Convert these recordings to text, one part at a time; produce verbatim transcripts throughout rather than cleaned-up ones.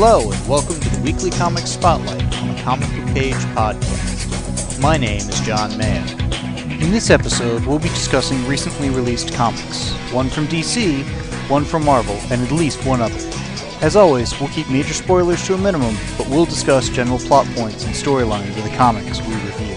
Hello, and welcome to the Weekly Comics Spotlight on the Comic Book Page podcast. My name is John Mayer. In this episode, we'll be discussing recently released comics, one from D C, one from Marvel, and at least one other. As always, we'll keep major spoilers to a minimum, but we'll discuss general plot points and storylines of the comics we review.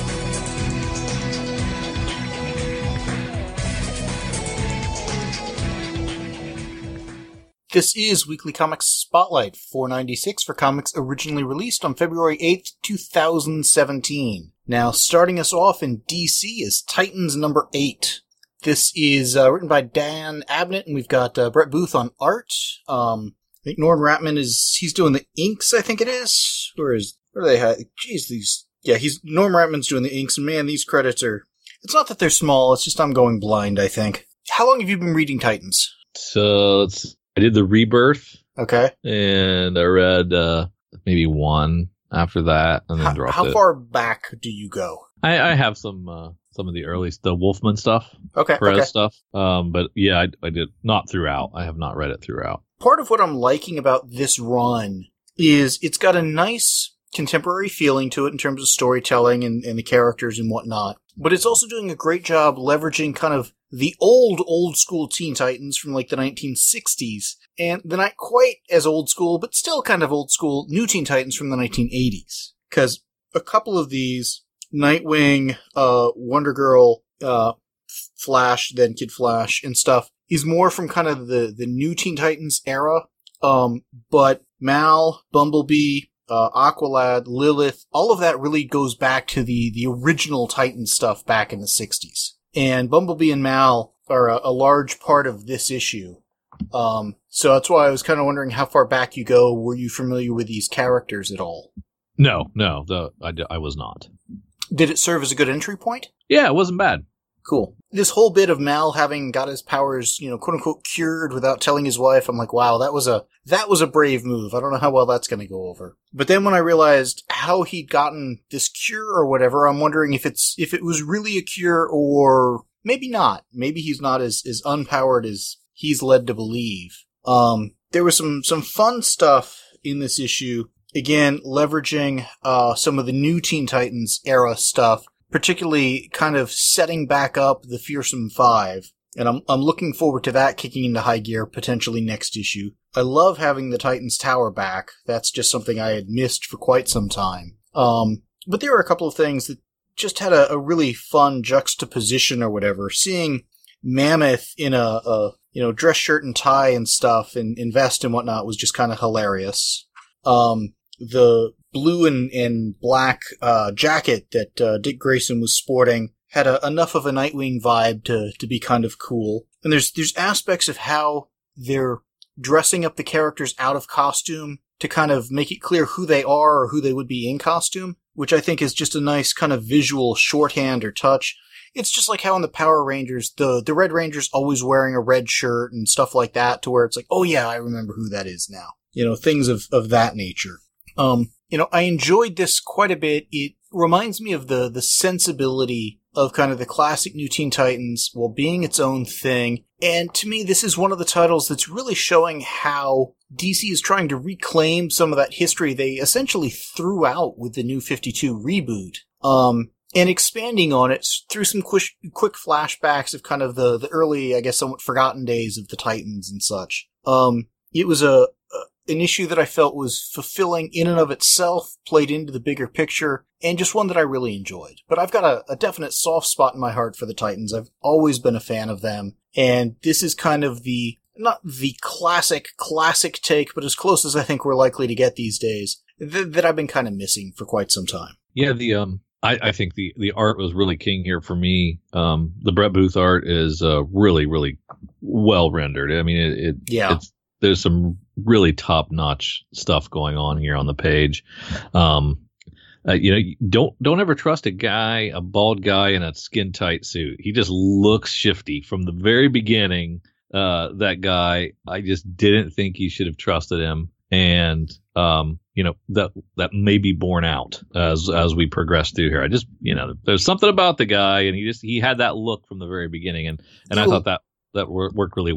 This is Weekly Comics Spotlight four ninety-six for comics originally released on February eighth, two thousand seventeen. Now, starting us off in D C is Titans number eight. This is uh, written by Dan Abnett, and we've got uh, Brett Booth on art. Um, I think Norm Ratman is, he's doing the inks, I think it is. Where is, where are they? Ha- Jeez, these, yeah, he's, Norm Ratman's doing the inks, and man, these credits are, it's not that they're small, it's just I'm going blind, I think. How long have you been reading Titans? So, let's I did the Rebirth. Okay. And I read uh, maybe one after that and then how, dropped how it. How far back do you go? I, I have some uh, some of the early the Wolfman stuff. Okay. Perez okay. stuff. Um, but yeah, I, I did not throughout. I have not read it throughout. Part of what I'm liking about this run is it's got a nice contemporary feeling to it in terms of storytelling and, and the characters and whatnot. But it's also doing a great job leveraging kind of the old, old school Teen Titans from like the nineteen sixties, and the not quite as old school, but still kind of old school, New Teen Titans from the nineteen eighties. Because a couple of these, Nightwing, uh, Wonder Girl, uh, Flash, then Kid Flash, and stuff, is more from kind of the, the New Teen Titans era. Um, but Mal, Bumblebee, uh, Aqualad, Lilith, all of that really goes back to the, the original Titan stuff back in the sixties. And Bumblebee and Mal are a, a large part of this issue. Um, so that's why I was kind of wondering how far back you go. Were you familiar with these characters at all? No, no, the, I, I was not. Did it serve as a good entry point? Yeah, it wasn't bad. Cool. This whole bit of Mal having got his powers, you know, quote unquote cured without telling his wife, I'm like, wow, that was a, that was a brave move. I don't know how well that's going to go over. But then when I realized how he'd gotten this cure or whatever, I'm wondering if it's, if it was really a cure or maybe not. Maybe he's not as, as unpowered as he's led to believe. Um, there was some, some fun stuff in this issue. Again, leveraging, uh, some of the new Teen Titans era stuff. Particularly kind of setting back up the Fearsome Five. And I'm I'm looking forward to that kicking into high gear potentially next issue. I love having the Titans Tower back. That's just something I had missed for quite some time. Um, but there are a couple of things that just had a, a really fun juxtaposition or whatever. Seeing Mammoth in a, a you know dress shirt and tie and stuff and, and vest and whatnot was just kind of hilarious. Um, the blue and, and black uh, jacket that uh, Dick Grayson was sporting had a, enough of a Nightwing vibe to, to be kind of cool. And there's there's aspects of how they're dressing up the characters out of costume to kind of make it clear who they are or who they would be in costume, which I think is just a nice kind of visual shorthand or touch. It's just like how in the Power Rangers, the, the Red Ranger's always wearing a red shirt and stuff like that, to where it's like, oh yeah, I remember who that is now. You know, things of, of that nature. Um, you know, I enjoyed this quite a bit. It reminds me of the, the sensibility of kind of the classic New Teen Titans while being its own thing. And to me, this is one of the titles that's really showing how D C is trying to reclaim some of that history they essentially threw out with the New fifty-two reboot. Um, and expanding on it through some quick, quick flashbacks of kind of the, the early, I guess, somewhat forgotten days of the Titans and such. Um, it was a, an issue that I felt was fulfilling in and of itself, played into the bigger picture, and just one that I really enjoyed. But I've got a, a definite soft spot in my heart for the Titans. I've always been a fan of them, and this is kind of the, not the classic, classic take, but as close as I think we're likely to get these days, th- that I've been kind of missing for quite some time. Yeah, the um, I, I think the, the art was really king here for me. Um, the Brett Booth art is uh, really, really well rendered. I mean, it, it yeah. it's, there's some really top-notch stuff going on here on the page. Um, uh, you know, don't don't ever trust a guy, a bald guy in a skin-tight suit. He just looks shifty from the very beginning. Uh, that guy, I just didn't think you should have trusted him, and um, you know that that may be borne out as as we progress through here. I just, you know, there's something about the guy, and he just he had that look from the very beginning, and and I thought that that worked really well.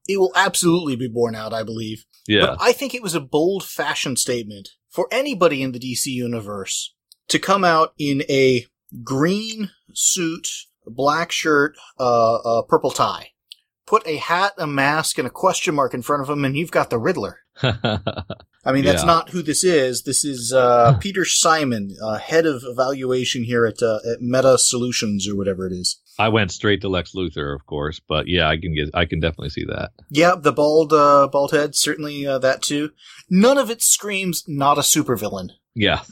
it will absolutely be borne out, I believe. Yeah. But I think it was a bold-fashioned statement for anybody in the D C universe to come out in a green suit, black shirt, uh, uh, purple tie. Put a hat, a mask, and a question mark in front of him, and you've got the Riddler. I mean, that's Yeah. not who this is. This is uh, Peter Simon, uh, head of evaluation here at, uh, at Meta Solutions or whatever it is. I went straight to Lex Luthor, of course, but yeah, I can get, I can definitely see that. Yeah, the bald, uh, bald head, certainly uh, that too. None of it screams not a supervillain. Yeah.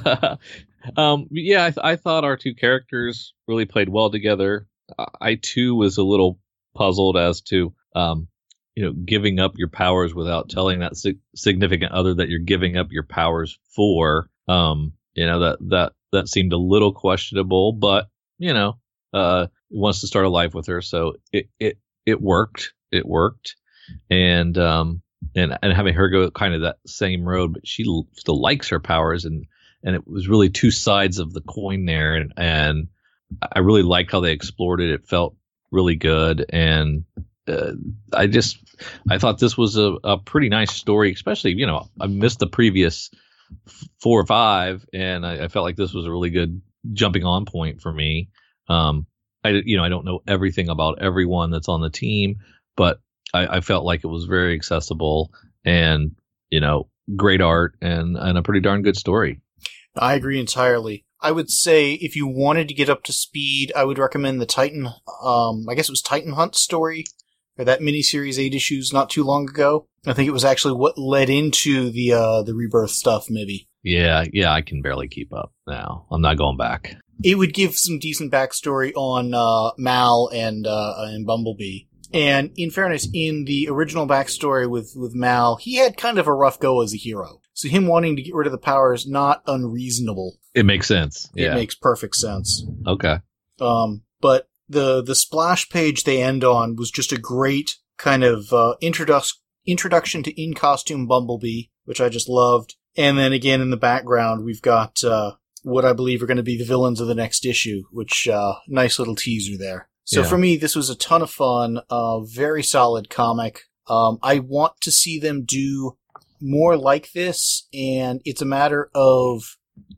um, yeah, I, th- I thought our two characters really played well together. I, I too was a little puzzled as to, um, you know, giving up your powers without telling that sig- significant other that you're giving up your powers for. Um, you know, that, that, that seemed a little questionable, but, you know, uh, wants to start a life with her. So it, it, it worked. It worked. And, um, and, and having her go kind of that same road, but she l- still likes her powers. And, and it was really two sides of the coin there. And, and I really liked how they explored it. It felt really good. And, uh, I just, I thought this was a, a pretty nice story, especially, you know, I missed the previous f- four or five, and I, I felt like this was a really good jumping on point for me. Um, I, you know, I don't know everything about everyone that's on the team, but I, I felt like it was very accessible and, you know, great art and, and a pretty darn good story. I agree entirely. I would say if you wanted to get up to speed, I would recommend the Titan, um, I guess it was Titan Hunt story, or that miniseries eight issues not too long ago. I think it was actually what led into the, uh, the Rebirth stuff, maybe. Yeah, yeah, I can barely keep up now. I'm not going back. It would give some decent backstory on, uh, Mal and, uh, and Bumblebee. And in fairness, in the original backstory with, with Mal, he had kind of a rough go as a hero. So him wanting to get rid of the power is not unreasonable. It makes sense. Yeah. It makes perfect sense. Okay. Um, but the, the splash page they end on was just a great kind of, uh, introduc- introduction to in-costume Bumblebee, which I just loved. And then again in the background, we've got, uh, what I believe are going to be the villains of the next issue, which, uh, nice little teaser there. So Yeah. for me, this was a ton of fun, uh, very solid comic. Um, I want to see them do more like this, and it's a matter of,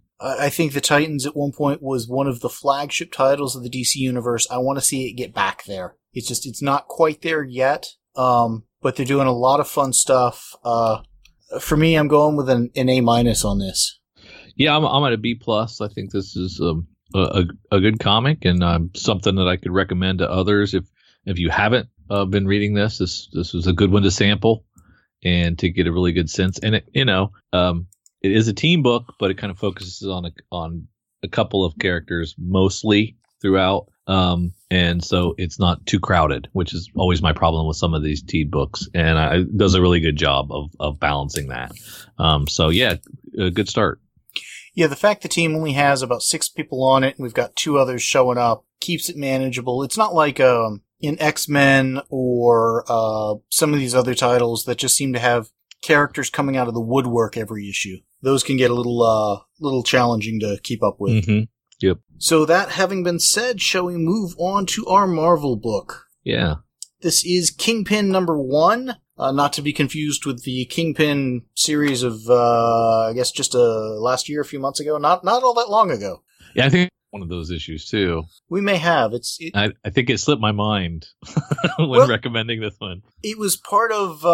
I think the Titans at one point was one of the flagship titles of the D C universe. I want to see it get back there. It's just, it's not quite there yet. Um, but they're doing a lot of fun stuff. Uh, for me, I'm going with an, an A minus on this. Yeah, I'm, I'm at a B plus. I think this is, um, a, a good comic and um, something that I could recommend to others. If, if you haven't uh, been reading this, this, this was a good one to sample and to get a really good sense. And it, you know, um, it is a team book, but it kind of focuses on a, on a couple of characters mostly throughout. Um, and so it's not too crowded, which is always my problem with some of these teen books. And I, it does a really good job of, of balancing that. Um, so yeah, a good start. Yeah, the fact the team only has about six people on it, and we've got two others showing up, keeps it manageable. It's not like um, in X-Men or uh, some of these other titles that just seem to have characters coming out of the woodwork every issue. Those can get a little uh, little challenging to keep up with. Mm-hmm. Yep. So that having been said, shall we move on to our Marvel book? Yeah. This is Kingpin number one. Uh, not to be confused with the Kingpin series of, uh, I guess just, uh, last year, a few months ago. Not, not all that long ago. Yeah, I think one of those issues too. We may have. It's, it, I, I think it slipped my mind when well, recommending this one. It was part of,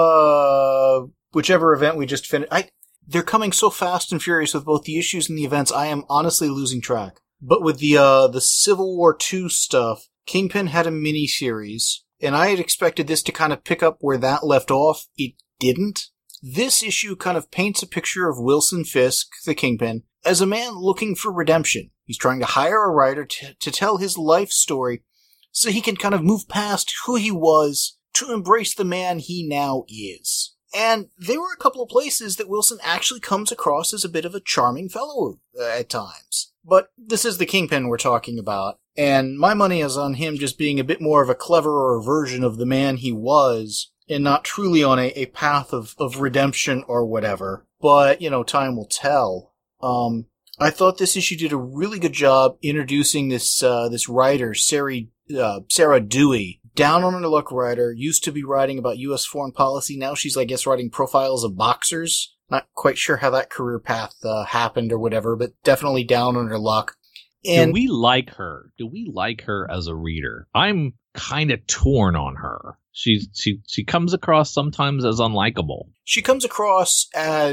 uh, whichever event we just finished. I, they're coming so fast and furious with both the issues and the events, I am honestly losing track. But with the, uh, the Civil War two stuff, Kingpin had a mini-series. And I had expected this to kind of pick up where that left off. It didn't. This issue kind of paints a picture of Wilson Fisk, the Kingpin, as a man looking for redemption. He's trying to hire a writer to, to tell his life story so he can kind of move past who he was to embrace the man he now is. And there were a couple of places that Wilson actually comes across as a bit of a charming fellow uh, at times. But this is the Kingpin we're talking about. And my money is on him just being a bit more of a cleverer version of the man he was, and not truly on a, a path of, of redemption or whatever. But, you know, time will tell. Um, I thought this issue did a really good job introducing this, uh, this writer, Sarah, uh, Sarah Dewey. down on her luck writer, used to be writing about U S foreign policy. Now she's, I guess, writing profiles of boxers. Not quite sure how that career path uh, happened or whatever, but definitely down on her luck. And do we like her? Do we like her as a reader? I'm kind of torn on her. She she she comes across sometimes as unlikable. She comes across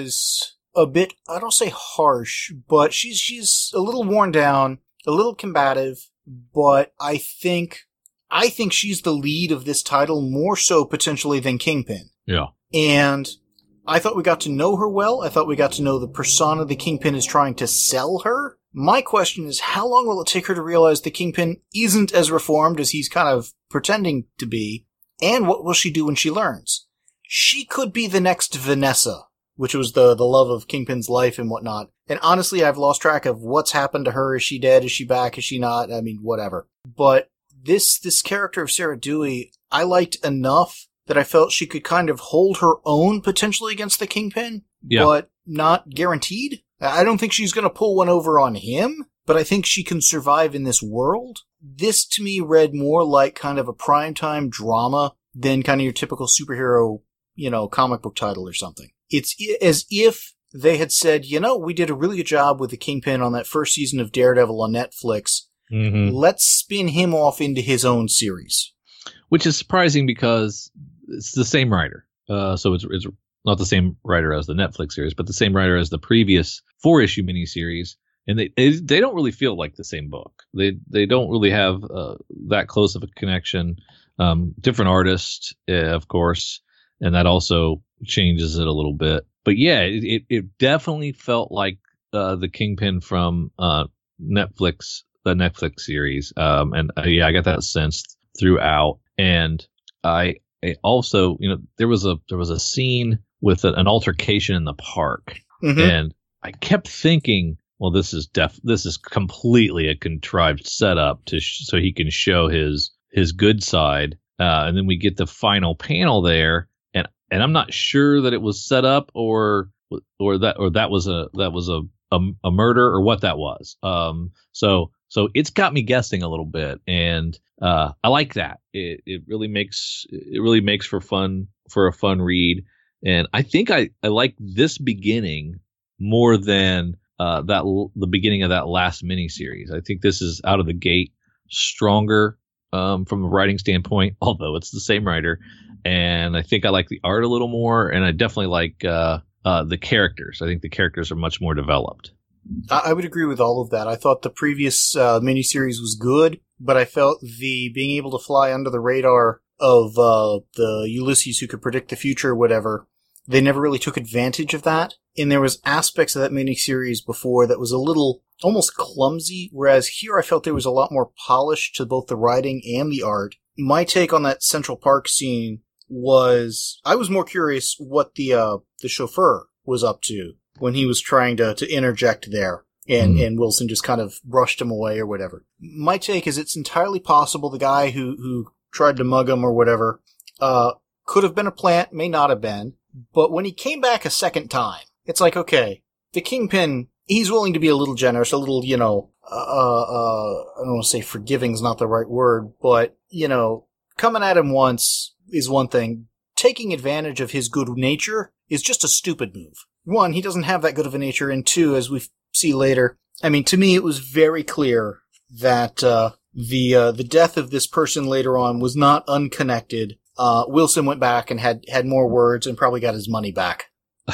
as a bit, I don't say harsh, but she's she's a little worn down, a little combative, but I think I think she's the lead of this title more so potentially than Kingpin. Yeah. And I thought we got to know her well. I thought we got to know the persona the Kingpin is trying to sell her. My question is, how long will it take her to realize the Kingpin isn't as reformed as he's kind of pretending to be? And what will she do when she learns? She could be the next Vanessa, which was the, the love of Kingpin's life and whatnot. And honestly, I've lost track of what's happened to her. Is she dead? Is she back? Is she not? I mean, whatever. But this, this character of Sarah Dewey, I liked enough that I felt she could kind of hold her own potentially against the Kingpin, yeah. but not guaranteed. I don't think she's going to pull one over on him, but I think she can survive in this world. This, to me, read more like kind of a primetime drama than kind of your typical superhero, you know, comic book title or something. It's as if they had said, you know, we did a really good job with the Kingpin on that first season of Daredevil on Netflix. Mm-hmm. Let's spin him off into his own series. Which is surprising because it's the same writer. Uh, so it's it's not the same writer as the Netflix series, but the same writer as the previous four-issue miniseries. And they they don't really feel like the same book. They they don't really have uh, that close of a connection. Um, different artist, uh, of course, and that also changes it a little bit. But yeah, it, it, it definitely felt like uh, the Kingpin from uh, Netflix, the Netflix series. Um, and uh, yeah, I got that sense throughout. And I, I also, you know, there was a there was a scene with a, an altercation in the park, Mm-hmm. and I kept thinking, well, this is def this is completely a contrived setup to sh- so he can show his his good side, uh, and then we get the final panel there, and and I'm not sure that it was set up or or that or that was a that was a a, a murder or what that was. Um, so so it's got me guessing a little bit, and uh, I like that. It it really makes it really makes for fun for a fun read, and I think I I like this beginning more than uh, that l- the beginning of that last miniseries. I think this is out of the gate stronger um, from a writing standpoint, although it's the same writer. And I think I like the art a little more, and I definitely like uh, uh, the characters. I think the characters are much more developed. I would agree with all of that. I thought the previous uh, miniseries was good, but I felt the being able to fly under the radar of uh, the Ulysses who could predict the future or whatever, they never really took advantage of that. And there was aspects of that miniseries before that was a little almost clumsy, whereas here I felt there was a lot more polish to both the writing and the art. My take on that Central Park scene was I was more curious what the uh, the chauffeur was up to when he was trying to, to interject there, and, mm. and Wilson just kind of brushed him away or whatever. My take is it's entirely possible the guy who, who tried to mug him or whatever uh, could have been a plant, may not have been, but when he came back a second time, it's like, okay, the Kingpin, he's willing to be a little generous, a little, you know, uh, uh, I don't want to say forgiving is not the right word, but, you know, coming at him once is one thing. Taking advantage of his good nature is just a stupid move. One, he doesn't have that good of a nature, and two, as we see later, I mean, to me, it was very clear that uh, the uh, the death of this person later on was not unconnected. Uh, Wilson went back and had, had more words and probably got his money back.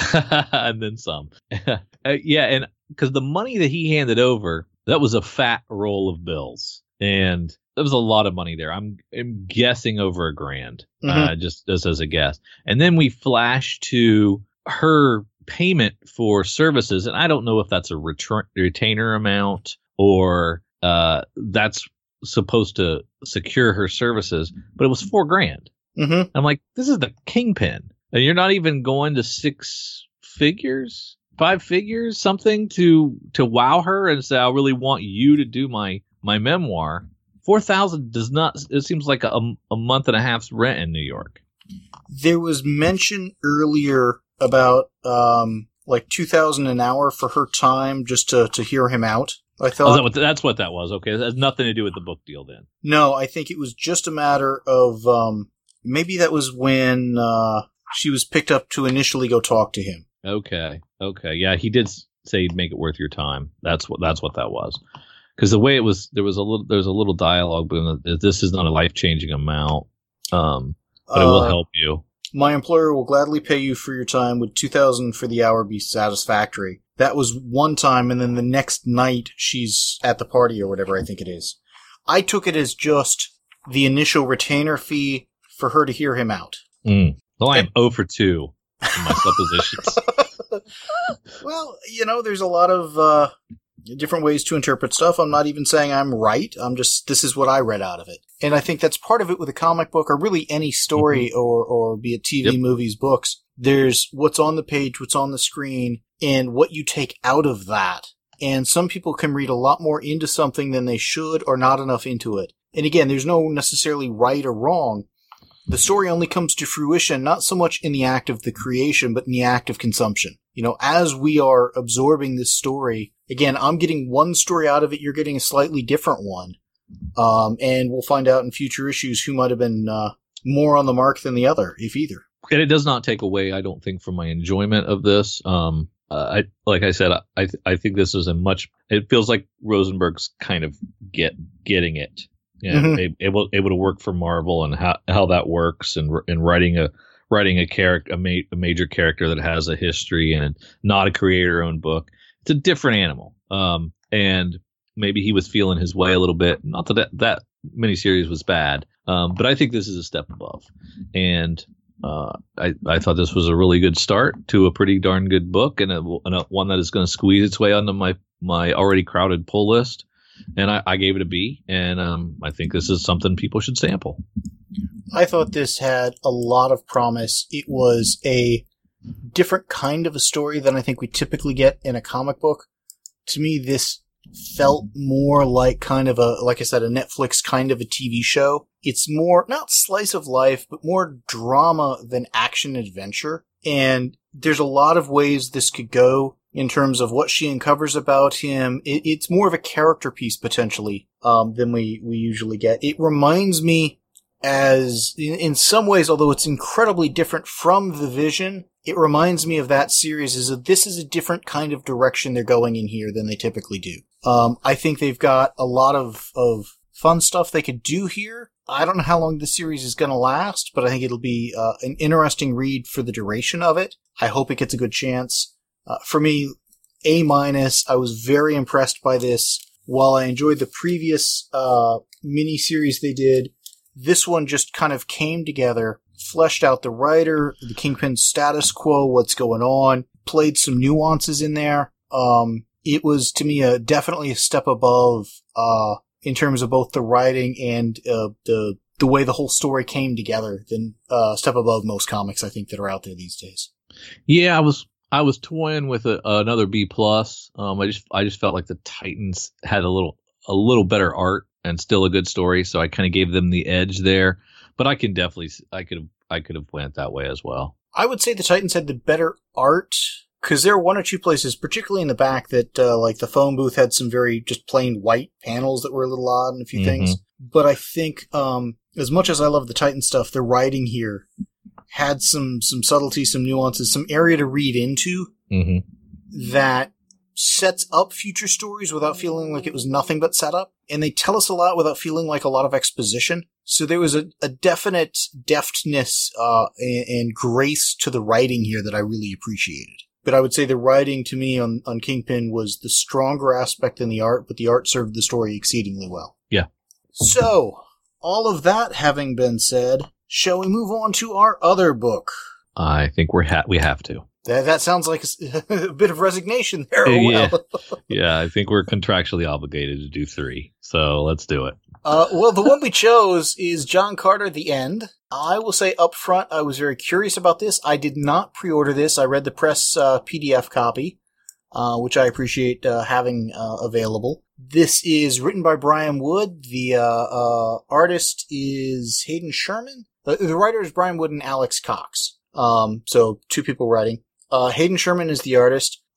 And then some. uh, yeah, and because the money that he handed over, that was a fat roll of bills. And there was a lot of money there. I'm, I'm guessing over a grand, mm-hmm. uh, just, just as a guess. And then we flash to her payment for services, and I don't know if that's a retra- retainer amount or uh, that's supposed to secure her services, but it was four grand. Mm-hmm. I'm like, this is the Kingpin, and you're not even going to six figures, five figures, something to to wow her and say, I really want you to do my my memoir. Four thousand does not. It seems like a, a month and a half's rent in New York. There was mention earlier about um, like two thousand an hour for her time just to, to hear him out. I Oh, thought is that what, that's what that was. Okay, it has nothing to do with the book deal then. no, I think it was just a matter of um, maybe that was when uh, she was picked up to initially go talk to him. Okay, okay, yeah, he did say he'd make it worth your time. That's what that's what that was. Because the way it was, there was a little there's a little dialogue, but this is not a life changing amount, um, but it will Uh, help you. My employer will gladly pay you for your time. Would two thousand for the hour be satisfactory? That was one time, and then the next night she's at the party or whatever I think it is. I took it as just the initial retainer fee for her to hear him out. Mm. Well, I am zero for two in my suppositions. Well, you know, there's a lot of uh, different ways to interpret stuff. I'm not even saying I'm right. I'm just, this is what I read out of it. And I think that's part of it with a comic book or really any story mm-hmm. or, or be it T V, yep. movies, books. There's what's on the page, what's on the screen, and what you take out of that. And some people can read a lot more into something than they should or not enough into it. And again, there's no necessarily right or wrong. The story only comes to fruition not so much in the act of the creation, but in the act of consumption. You know, as we are absorbing this story, again, I'm getting one story out of it, you're getting a slightly different one. Um, and we'll find out in future issues who might have been uh, more on the mark than the other, if either. And it does not take away, I don't think, from my enjoyment of this. Um, uh, I like I said, I th- I think this is a much. It feels like Rosenberg's kind of get getting it. Yeah, mm-hmm. able able to work for Marvel and how how that works, and and writing a writing a character a, ma- a major character that has a history and not a creator-owned book. It's a different animal. Um, and maybe he was feeling his way a little bit. Not that that, that miniseries was bad, um, but I think this is a step above. And uh, I I thought this was a really good start to a pretty darn good book, and, a, and a, one that is going to squeeze its way onto my my already crowded pull list. And I, I gave it a B, and um, I think this is something people should sample. I thought this had a lot of promise. It was a different kind of a story than I think we typically get in a comic book. To me, this felt more like kind of a, like I said, a Netflix kind of a T V show. It's more, not slice of life, but more drama than action adventure. And there's a lot of ways this could go. In terms of what she uncovers about him, it, it's more of a character piece potentially um, than we, we usually get. It reminds me, as in, in some ways, although it's incredibly different from The Vision, it reminds me of that series. Is that this is a different kind of direction they're going in here than they typically do. Um, I think they've got a lot of of fun stuff they could do here. I don't know how long this series is going to last, but I think it'll be uh, an interesting read for the duration of it. I hope it gets a good chance. Uh, for me, A minus. I was very impressed by this. While I enjoyed the previous uh, mini-series they did, this one just kind of came together, fleshed out the writer, the Kingpin status quo, what's going on, played some nuances in there. Um, it was, to me, a, definitely a step above uh, in terms of both the writing and uh, the the way the whole story came together, than uh, a step above most comics, I think, that are out there these days. Yeah, I was... I was toying with a, another B plus. Um, I just I just felt like the Titans had a little a little better art and still a good story, so I kind of gave them the edge there. But I can definitely I could have I could have went that way as well. I would say the Titans had the better art because there were one or two places, particularly in the back, that uh, like the phone booth had some very just plain white panels that were a little odd and a few mm-hmm. things. But I think um, as much as I love the Titan stuff, the writing here had some some subtlety, some nuances, some area to read into mm-hmm. that sets up future stories without feeling like it was nothing but setup. And they tell us a lot without feeling like a lot of exposition. So there was a, a definite deftness uh, and, and grace to the writing here that I really appreciated. But I would say the writing to me on, on Kingpin was the stronger aspect than the art, but the art served the story exceedingly well. Yeah. So, all of that having been said, shall we move on to our other book? I think we're ha- we have to. That, that sounds like a, a bit of resignation there. Oh, yeah. Well. Yeah, I think we're contractually obligated to do three. So let's do it. Uh, well, the one we chose is John Carter, The End. I will say up front, I was very curious about this. I did not pre-order this. I read the press uh, P D F copy, uh, which I appreciate uh, having uh, available. This is written by Brian Wood. The uh, uh, artist is Hayden Sherman. The, the writer is Brian Wood and Alex Cox. Um, so two people writing. Uh, Hayden Sherman is the artist.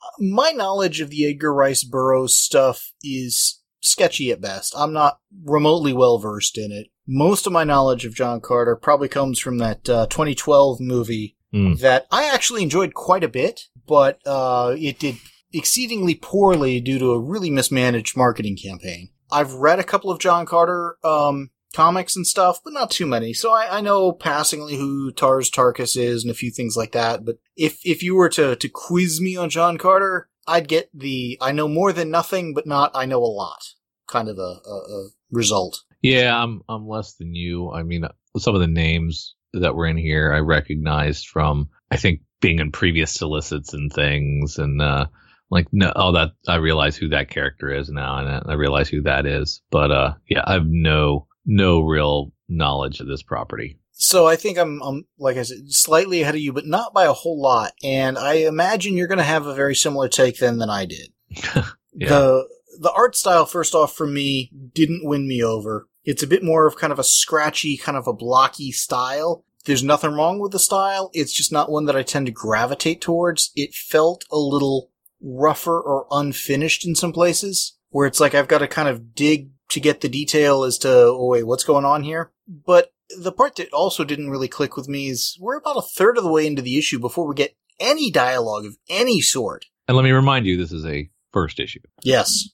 My knowledge of the Edgar Rice Burroughs stuff is sketchy at best. I'm not remotely well versed in it. Most of my knowledge of John Carter probably comes from that uh, twenty twelve movie mm. that I actually enjoyed quite a bit, but uh, it did exceedingly poorly due to a really mismanaged marketing campaign. I've read a couple of John Carter um, comics and stuff, but not too many. So I, I know passingly who Tars Tarkas is and a few things like that. But if if you were to, to quiz me on John Carter, I'd get the I know more than nothing, but not I know a lot kind of a, a, a result. Yeah, I'm I'm less than you. I mean, some of the names that were in here I recognized from, I think, being in previous solicits and things, and uh, like, no, oh, that I realize who that character is now, and I realize who that is. But uh, yeah, I have no no real knowledge of this property. So I think I'm, I'm, like I said, slightly ahead of you, but not by a whole lot. And I imagine you're going to have a very similar take then than I did. yeah. The The art style, first off, for me, didn't win me over. It's a bit more of kind of a scratchy, kind of a blocky style. There's nothing wrong with the style. It's just not one that I tend to gravitate towards. It felt a little rougher or unfinished in some places, where it's like I've got to kind of dig to get the detail as to, oh wait, what's going on here? But the part that also didn't really click with me is we're about a third of the way into the issue before we get any dialogue of any sort. And let me remind you, this is a first issue. Yes.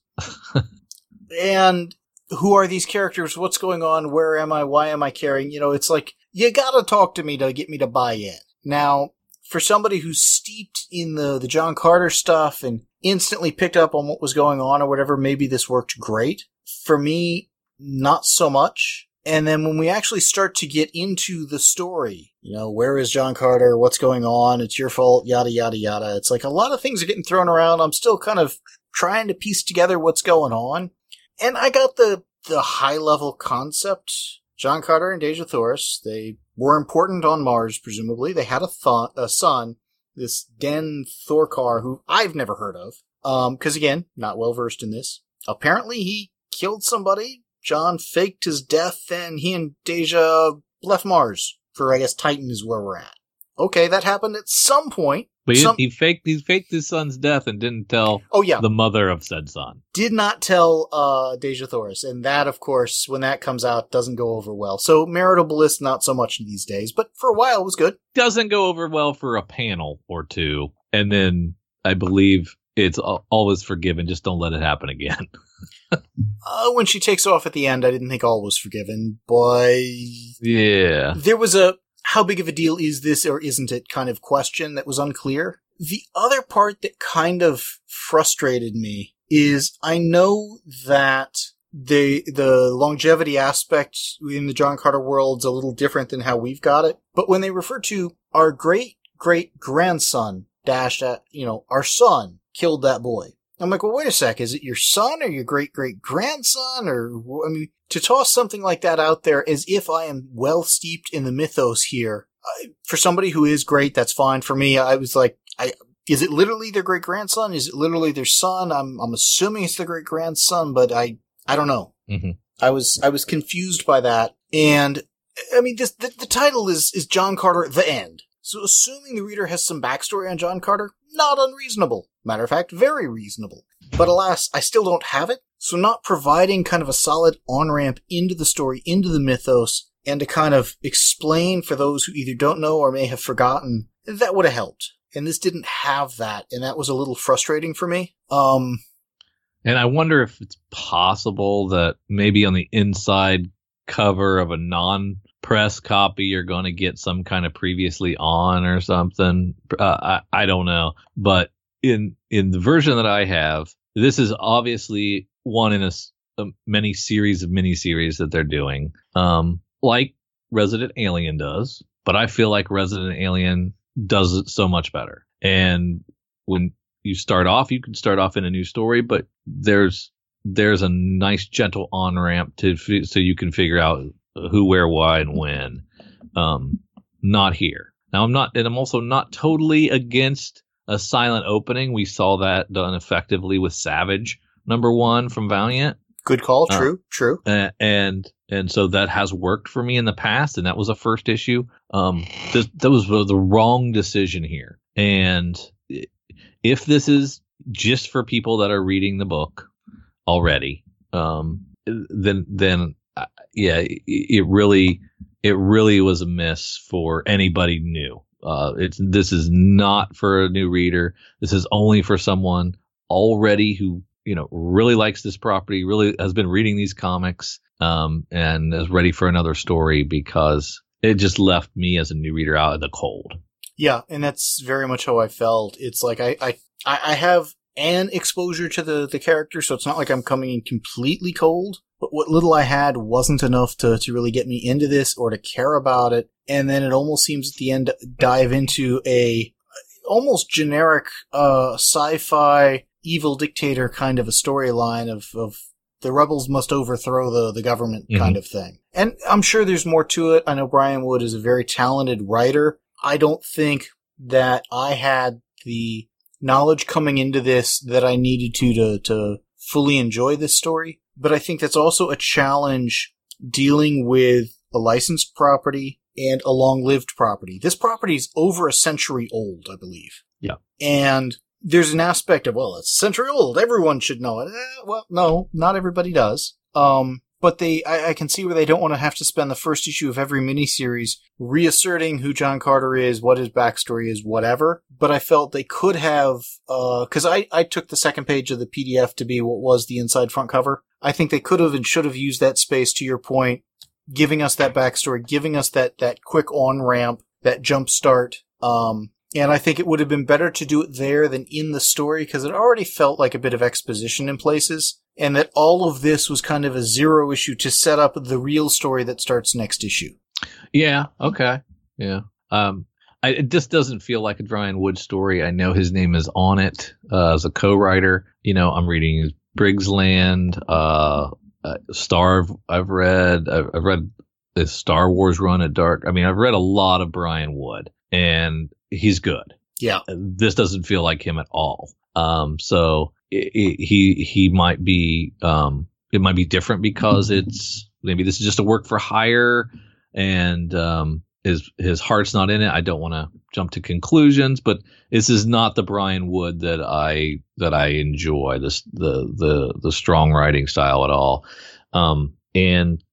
And who are these characters? What's going on? Where am I? Why am I caring? You know, it's like, you gotta talk to me to get me to buy in. Now, for somebody who's steeped in the, the John Carter stuff and instantly picked up on what was going on or whatever, maybe this worked great. For me, not so much. And then when we actually start to get into the story, you know, where is John Carter? What's going on? It's your fault, yada, yada, yada. It's like a lot of things are getting thrown around. I'm still kind of trying to piece together what's going on. And I got the, the high-level concept. John Carter and Dejah Thoris, they were important on Mars, presumably. They had a, th- a son, this Den Thorkar, who I've never heard of. Um, cause again, not well versed in this. Apparently he killed somebody. John faked his death, and he and Dejah left Mars for, I guess, Titan is where we're at. Okay, that happened at some point. But he, some... he faked he faked his son's death and didn't tell oh, yeah. the mother of said son. Did not tell uh, Dejah Thoris, and that, of course, when that comes out, doesn't go over well. So marital bliss, not so much these days, but for a while it was good. Doesn't go over well for a panel or two, and then I believe it's all is forgiven. Just don't let it happen again. uh, when she takes off at the end, I didn't think all was forgiven, but yeah, there was a how big of a deal is this or isn't it kind of question that was unclear. The other part that kind of frustrated me is I know that the the longevity aspect in the John Carter world's a little different than how we've got it, but when they refer to our great great grandson dash at, you know, our son killed that boy. I'm like, well, wait a sec. Is it your son or your great-great-grandson? Or, I mean, to toss something like that out there as if I am well steeped in the mythos here, I, for somebody who is great, that's fine. For me, I was like, I, is it literally their great-grandson? Is it literally their son? I'm, I'm assuming it's their great-grandson, but I, I don't know. Mm-hmm. I was, I was confused by that. And, I mean, this, the, the title is, is John Carter, The End. So assuming the reader has some backstory on John Carter, not unreasonable. Matter of fact, very reasonable. But alas, I still don't have it, so not providing kind of a solid on-ramp into the story, into the mythos, and to kind of explain for those who either don't know or may have forgotten, that would have helped. And this didn't have that, and that was a little frustrating for me. Um, and I wonder if it's possible that maybe on the inside cover of a non-press copy you're going to get some kind of previously on or something. Uh, I, I don't know. But in in the version that I have, this is obviously one in a, a many series of miniseries that they're doing, um, like Resident Alien does. But I feel like Resident Alien does it so much better. And when you start off, you can start off in a new story, but there's there's a nice gentle on ramp to so you can figure out who, where, why, and when. Um, not here. Now I'm not, and I'm also not totally against a silent opening. We saw that done effectively with Savage number one from Valiant. Good call. True. Uh, true. And, and and so that has worked for me in the past, and that was a first issue. Um, th- that was the wrong decision here, and it, if this is just for people that are reading the book already, um, then then uh, yeah, it, it really it really was a miss for anybody new. Uh, it's this is not for a new reader. This is only for someone already who, you know, really likes this property, really has been reading these comics, um, and is ready for another story, because it just left me as a new reader out in the cold. Yeah, and that's very much how I felt. It's like I I, I have an exposure to the, the character, so it's not like I'm coming in completely cold. But what little I had wasn't enough to, to really get me into this or to care about it. And then it almost seems at the end to dive into a almost generic uh, sci-fi evil dictator kind of a storyline of, of the rebels must overthrow the, the government mm-hmm. kind of thing. And I'm sure there's more to it. I know Brian Wood is a very talented writer. I don't think that I had the knowledge coming into this that I needed to to, to fully enjoy this story. But I think that's also a challenge dealing with a licensed property and a long-lived property. This property is over a century old, I believe. Yeah. And there's an aspect of, well, it's a century old. Everyone should know it. Eh, well, no, not everybody does. Um, but they, I, I can see where they don't want to have to spend the first issue of every miniseries reasserting who John Carter is, what his backstory is, whatever. But I felt they could have, uh, cause I, I took the second page of the P D F to be what was the inside front cover. I think they could have and should have used that space, to your point, giving us that backstory, giving us that, that quick on-ramp, that jump start. Um, and I think it would have been better to do it there than in the story, because it already felt like a bit of exposition in places, and that all of this was kind of a zero issue to set up the real story that starts next issue. Yeah, okay. Yeah. Um, I, it just doesn't feel like a Brian Wood story. I know his name is on it uh, as a co-writer. You know, I'm reading Briggs Land, uh, uh, Star. I've read. I've, I've read the Star Wars run at Dark. I mean, I've read a lot of Brian Wood, and he's good. Yeah, this doesn't feel like him at all. Um, so it, it, he he might be. Um, it might be different because it's maybe this is just a work for hire, and um, his his heart's not in it. I don't want to jump to conclusions, but this is not the Brian Wood that I that I enjoy. This the the the strong writing style at all, um, and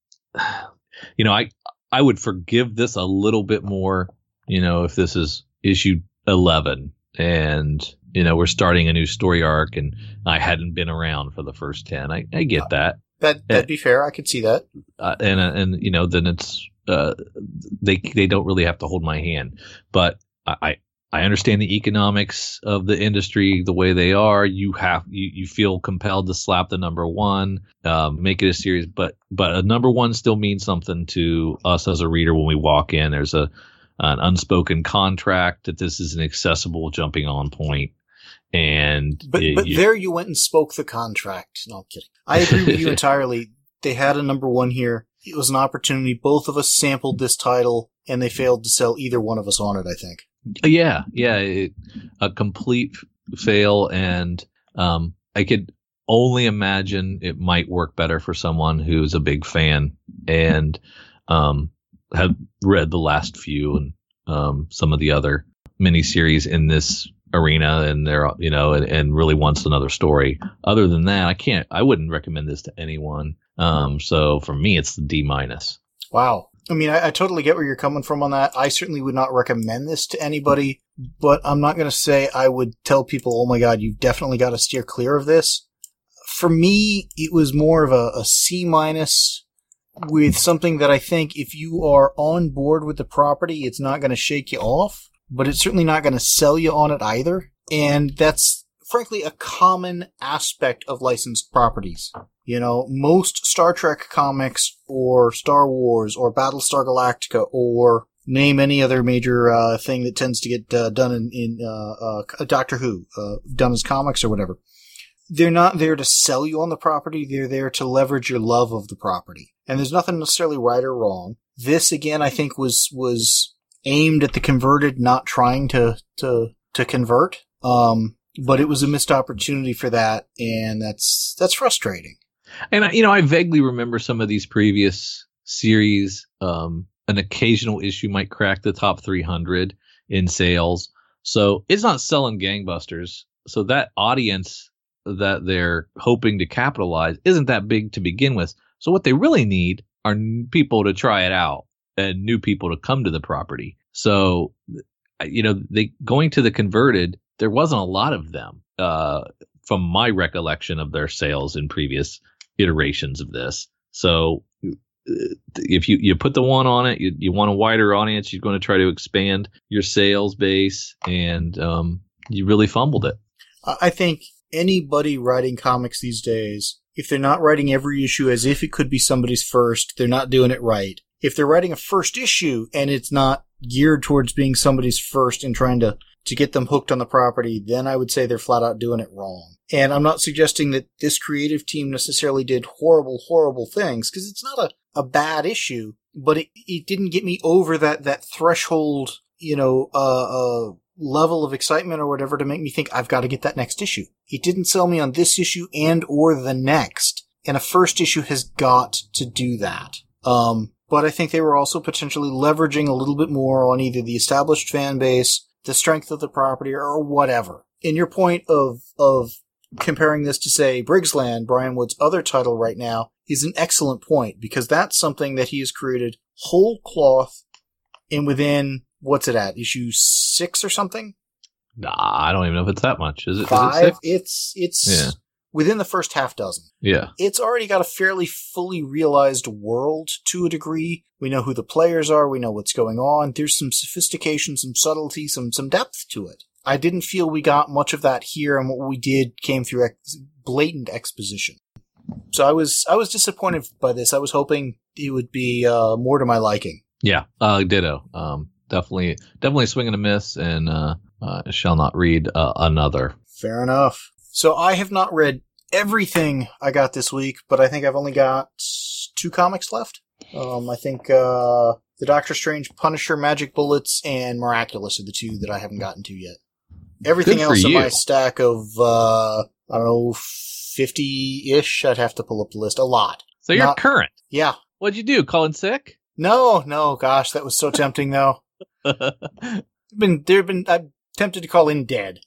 you know I I would forgive this a little bit more. You know, if this is issue eleven and you know we're starting a new story arc and I hadn't been around for the first ten. I, I get that. That that'd be fair. I could see that. Uh, and and you know then it's uh, they they don't really have to hold my hand, but I I understand the economics of the industry the way they are. You have you, you feel compelled to slap the number one, um, make it a series, but but a number one still means something to us as a reader when we walk in. There's a an unspoken contract that this is an accessible jumping on point. And but it, but you, there you went and spoke the contract. No, I'm kidding. I agree with you entirely. They had a number one here. It was an opportunity. Both of us sampled this title, and they failed to sell either one of us on it, I think. Yeah, yeah, it, a complete fail, and um, I could only imagine it might work better for someone who's a big fan and um, had read the last few and um, some of the other miniseries in this arena, and they're you know, and, and really wants another story. Other than that, I can't. I wouldn't recommend this to anyone. Um, so for me, it's the D minus. Wow. I mean, I, I totally get where you're coming from on that. I certainly would not recommend this to anybody, but I'm not going to say I would tell people, oh my God, you've definitely got to steer clear of this. For me, it was more of a, a C minus with something that I think if you are on board with the property, it's not going to shake you off, but it's certainly not going to sell you on it either. And that's frankly a common aspect of licensed properties. You know, most Star Trek comics or Star Wars or Battlestar Galactica or name any other major uh, thing that tends to get uh, done in, in uh, uh, Doctor Who, uh, done as comics or whatever. They're not there to sell you on the property. They're there to leverage your love of the property. And there's nothing necessarily right or wrong. This, again, I think was was aimed at the converted, not trying to to, to convert. Um, but it was a missed opportunity for that, and that's that's frustrating. And, you know, I vaguely remember some of these previous series. Um, an occasional issue might crack the top three hundred in sales. So it's not selling gangbusters. so that audience that they're hoping to capitalize isn't that big to begin with. So what they really need are n- people to try it out and new people to come to the property. So, you know, they going to the converted, there wasn't a lot of them, uh, from my recollection of their sales in previous iterations of this. So if you, you put the one on it, you, you want a wider audience, you're going to try to expand your sales base, and um, you really fumbled it. I think anybody writing comics these days, if they're not writing every issue as if it could be somebody's first, they're not doing it right. If they're writing a first issue and it's not geared towards being somebody's first and trying to, to get them hooked on the property, then I would say they're flat out doing it wrong. And I'm not suggesting that this creative team necessarily did horrible, horrible things, because it's not a, a bad issue, but it, it didn't get me over that, that threshold, you know, uh, uh, level of excitement or whatever to make me think I've got to get that next issue. It didn't sell me on this issue and or the next. And a first issue has got to do that. Um, but I think they were also potentially leveraging a little bit more on either the established fan base, the strength of the property, or whatever. And your point of, of comparing this to, say, Briggsland, Brian Wood's other title right now, is an excellent point, because that's something that he has created whole cloth, and within, what's it at, issue six or something? Nah, I don't even know if it's that much. Is it? Five? Is it six? It's, it's yeah. within the first half dozen. Yeah. It's already got a fairly fully realized world to a degree. We know who the players are. We know what's going on. There's some sophistication, some subtlety, some, some depth to it. I didn't feel we got much of that here, and what we did came through ex- blatant exposition. So I was, I was disappointed by this. I was hoping it would be, uh, more to my liking. Yeah. Uh, ditto. Um, definitely, definitely a swing and a miss, and, uh, uh, shall not read, uh, another. Fair enough. So I have not read everything I got this week, but I think I've only got two comics left. Um, I think, uh, the Doctor Strange, Punisher, Magic Bullets, and Miraculous are the two that I haven't gotten to yet. Everything Good for else in you. my stack of, uh, I don't know, fifty-ish, I'd have to pull up the list. A lot. So you're Not- current. Yeah. What'd you do? Call in sick? No, no, gosh, that was so tempting, though. Been, there've been, I'm tempted to call in dead.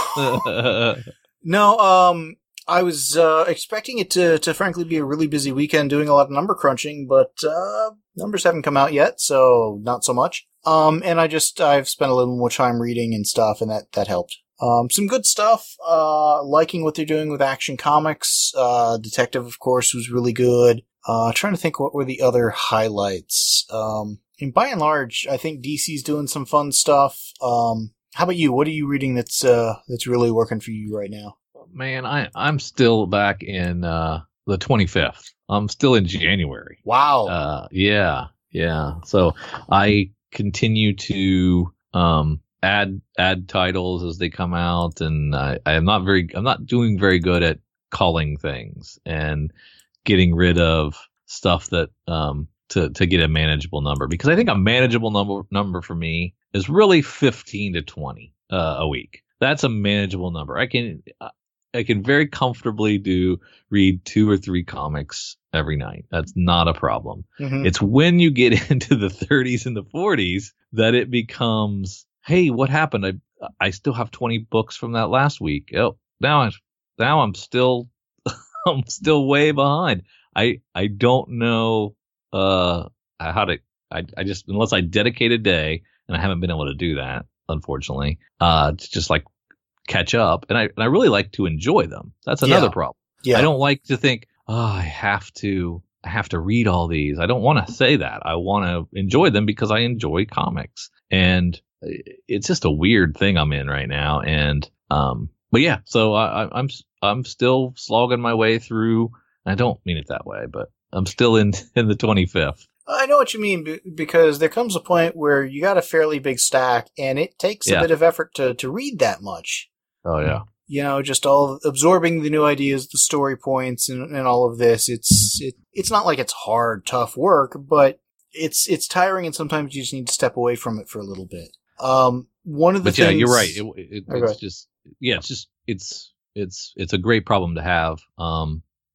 No, um, I was, uh, expecting it to, to frankly be a really busy weekend doing a lot of number crunching, but, uh, numbers haven't come out yet, so not so much. Um, and I just, I've spent a little more time reading and stuff, and that, that helped. Um, some good stuff, uh, liking what they're doing with Action Comics. Uh, Detective, of course, was really good. Uh, trying to think what were the other highlights. Um, and by and large, I think D C's doing some fun stuff. Um, how about you? What are you reading that's, uh, that's really working for you right now? Man, I, I'm still back in, uh, the twenty-fifth. I'm still in January. Wow. Uh, yeah, yeah. So I continue to, um, add, add titles as they come out, and I, I am not very, I'm not doing very good at culling things and getting rid of stuff that, um, to, to get a manageable number, because I think a manageable number, number for me is really fifteen to twenty, uh, a week. That's a manageable number. I can, I can very comfortably do read two or three comics every night. That's not a problem. Mm-hmm. It's when you get into the thirties and the forties that it becomes, hey, what happened? I I still have twenty books from that last week. Oh, now I now I'm still I'm still way behind. I I don't know uh how to I I just unless I dedicate a day, and I haven't been able to do that, unfortunately. Uh to just like catch up, and I and I really like to enjoy them. That's another Yeah. problem. Yeah. I don't like to think, oh, I have to I have to read all these. I don't want to say that. I want to enjoy them because I enjoy comics. And it's just a weird thing I'm in right now. And um but yeah, so I I- I'm I'm still slogging my way through. I don't mean it that way, but I'm still in in the twenty-fifth. I know what you mean, b- because there comes a point where you got a fairly big stack, and it takes Yeah. a bit of effort to, to read that much. Oh yeah. You know, just all absorbing the new ideas, the story points, and, and all of this. It's it, it's not like it's hard, tough work, but it's it's tiring, and sometimes you just need to step away from it for a little bit. Um, one of the But things, yeah, you're right. It, it, Okay. it's just yeah, it's just it's it's it's a great problem to have. Um,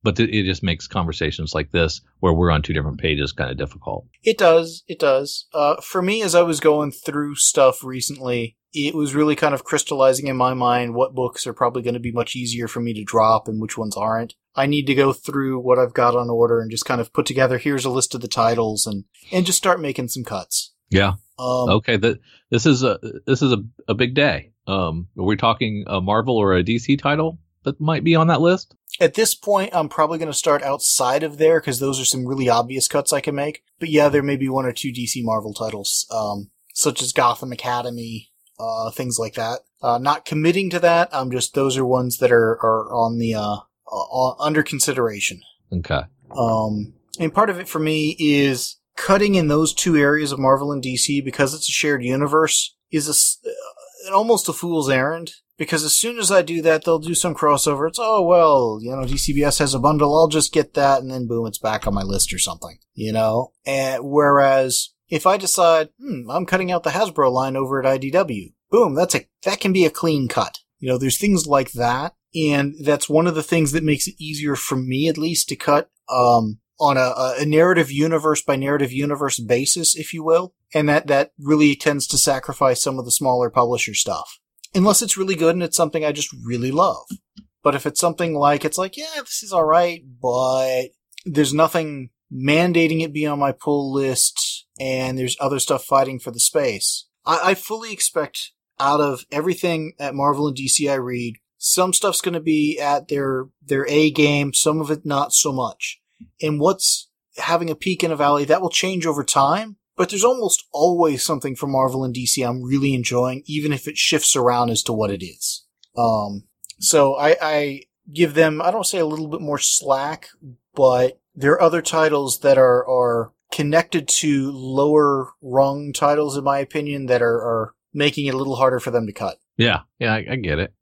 but th- it just makes conversations like this, where we're on two different pages, kind of difficult. It does. It does. Uh, for me, as I was going through stuff recently, it was really kind of crystallizing in my mind what books are probably going to be much easier for me to drop and which ones aren't. I need to go through what I've got on order and just kind of put together, here's a list of the titles, and, and just start making some cuts. Yeah. Um, okay. That this is a this is a, a big day. Um, are we talking a Marvel or a D C title that might be on that list? At this point, I'm probably going to start outside of there because those are some really obvious cuts I can make. But yeah, there may be one or two D C Marvel titles, um, such as Gotham Academy, uh, things like that. Uh, not committing to that. I'm just, those are ones that are, are on the, uh, uh, under consideration. Okay. Um, and part of it for me is cutting in those two areas of Marvel and D C because it's a shared universe is a, uh, almost a fool's errand. Because as soon as I do that, they'll do some crossover. It's, oh, well, you know, D C B S has a bundle. I'll just get that. And then boom, it's back on my list or something, you know? And whereas if I decide, hmm, I'm cutting out the Hasbro line over at I D W, boom, that's a, that can be a clean cut. You know, there's things like that. And that's one of the things that makes it easier for me, at least, to cut, um, on a, a narrative universe by narrative universe basis, if you will. And that, that really tends to sacrifice some of the smaller publisher stuff. Unless it's really good and it's something I just really love. But if it's something like, it's like, yeah, this is alright, but there's nothing mandating it be on my pull list, and there's other stuff fighting for the space. I, I fully expect out of everything at Marvel and D C I read, some stuff's gonna be at their, their A game, some of it not so much. And what's having a peak and a valley, that will change over time. But there's almost always something from Marvel and D C I'm really enjoying, even if it shifts around as to what it is. Um, so I, I give them, I don't say a little bit more slack, but there are other titles that are, are connected to lower rung titles, in my opinion, that are, are making it a little harder for them to cut. Yeah. Yeah. I, I get it.